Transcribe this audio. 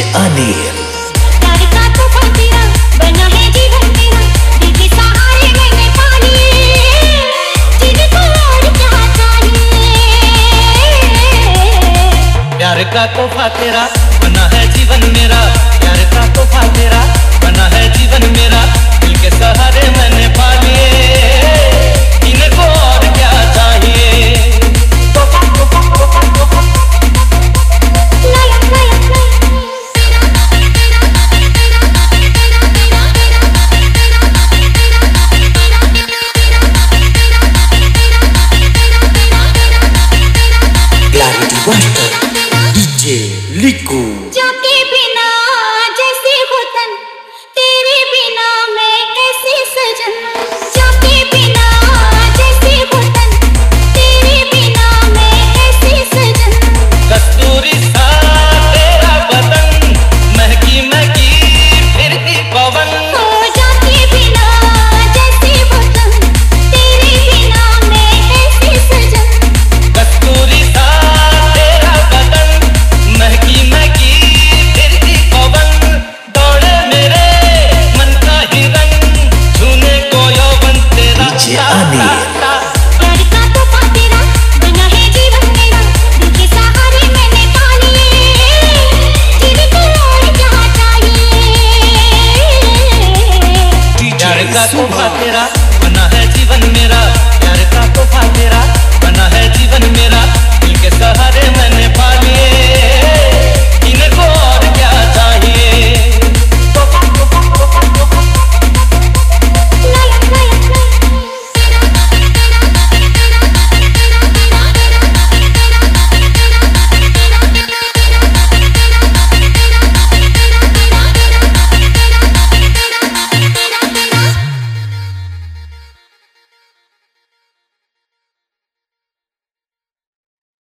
अनिल। प्यार का तोहफा तेरा बना है जीवन मेरा, तेरे सहारे मैंने पा लिए, जिनको और क्या चाहिए। प्यार का तोहफा तेरा बना है जीवन मेरा, प्यार का तोहफा तेरा बना है जीवन मेरा, दिल के सहारे मैंने पा लिए, इनको और क्या चाहिए। Clarity master DJ लिकू।